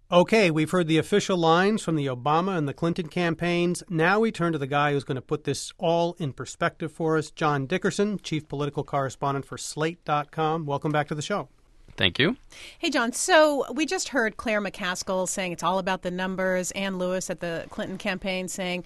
Okay, we've heard the official lines from the Obama and the Clinton campaigns. Now we turn to the guy who's going to put this all in perspective for us, John Dickerson, chief political correspondent for Slate.com. Welcome back to the show. Thank you. Hey, John. So we just heard Claire McCaskill saying it's all about the numbers. Ann Lewis at the Clinton campaign saying,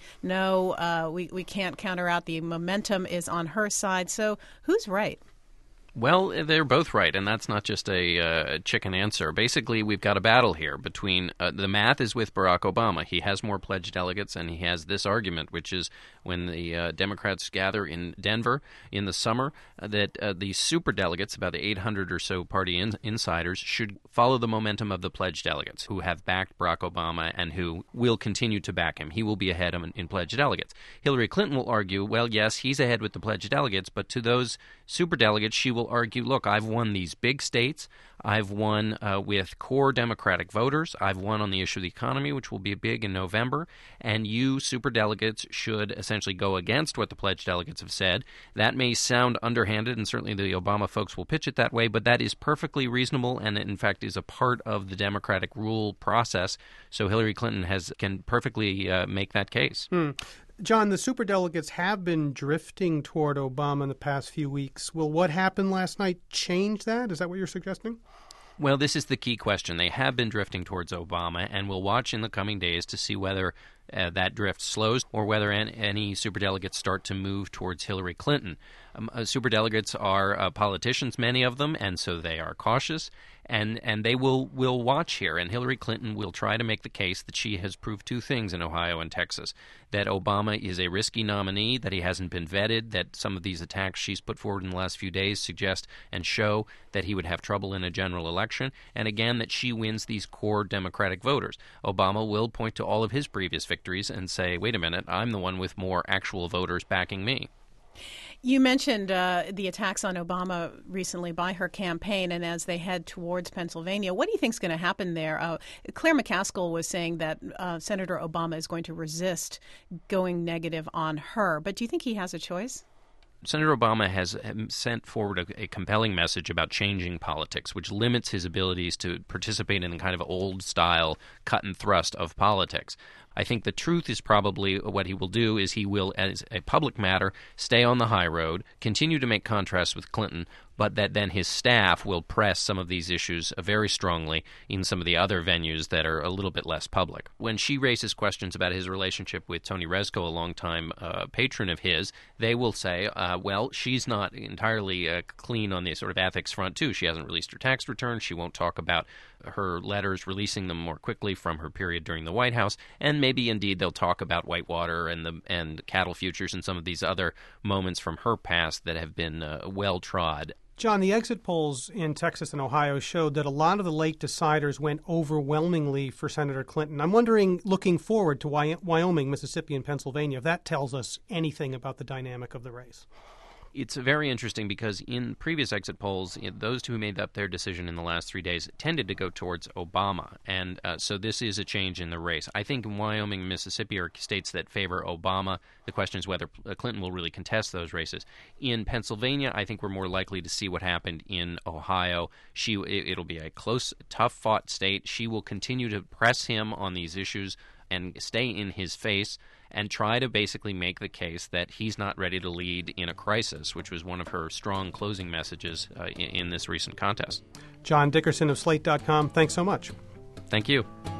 no, we can't counter out. The momentum is on her side. So who's right? Well, they're both right, and that's not just a chicken answer. Basically, we've got a battle here between the math is with Barack Obama. He has more pledged delegates, and he has this argument, which is when the Democrats gather in Denver in the summer, that the superdelegates, about the 800 or so party insiders, should follow the momentum of the pledged delegates who have backed Barack Obama and who will continue to back him. He will be ahead in pledged delegates. Hillary Clinton will argue, well, yes, he's ahead with the pledged delegates, but to those superdelegates, she will argue, look, I've won these big states. I've won with core Democratic voters. I've won on the issue of the economy, which will be big in November. And you superdelegates should essentially go against what the pledged delegates have said. That may sound underhanded, and certainly the Obama folks will pitch it that way, but that is perfectly reasonable and, in fact, is a part of the Democratic rule process. So Hillary Clinton can perfectly make that case. John, the superdelegates have been drifting toward Obama in the past few weeks. Will what happened last night change that? Is that what you're suggesting? Well, this is the key question. They have been drifting towards Obama, and we'll watch in the coming days to see whether that drift slows or whether any superdelegates start to move towards Hillary Clinton. Superdelegates are politicians, many of them, and so they are cautious, and they will watch here. And Hillary Clinton will try to make the case that she has proved two things in Ohio and Texas, that Obama is a risky nominee, that he hasn't been vetted, that some of these attacks she's put forward in the last few days suggest and show that he would have trouble in a general election, and again, that she wins these core Democratic voters. Obama will point to all of his previous victories and say, wait a minute, I'm the one with more actual voters backing me. You mentioned the attacks on Obama recently by her campaign, and as they head towards Pennsylvania, what do you think is going to happen there? Claire McCaskill was saying that Senator Obama is going to resist going negative on her, but do you think he has a choice? Senator Obama has sent forward a compelling message about changing politics, which limits his abilities to participate in a kind of old-style cut and thrust of politics. I think the truth is probably what he will do is he will, as a public matter, stay on the high road, continue to make contrasts with Clinton, but that then his staff will press some of these issues very strongly in some of the other venues that are a little bit less public. When she raises questions about his relationship with Tony Rezko, a longtime patron of his, they will say, well, she's not entirely clean on the sort of ethics front, too. She hasn't released her tax return. She won't talk about her letters, releasing them more quickly from her period during the White House, and maybe indeed they'll talk about Whitewater and cattle futures and some of these other moments from her past that have been well trod. John, the exit polls in Texas and Ohio showed that a lot of the late deciders went overwhelmingly for Senator Clinton. I'm wondering, looking forward to Wyoming, Mississippi, and Pennsylvania, if that tells us anything about the dynamic of the race. It's very interesting because in previous exit polls, those two who made up their decision in the last 3 days tended to go towards Obama. And so this is a change in the race. I think Wyoming and Mississippi are states that favor Obama. The question is whether Clinton will really contest those races. In Pennsylvania, I think we're more likely to see what happened in Ohio. It'll be a close, tough-fought state. She will continue to press him on these issues and stay in his face and try to basically make the case that he's not ready to lead in a crisis, which was one of her strong closing messages in this recent contest. John Dickerson of Slate.com, thanks so much. Thank you.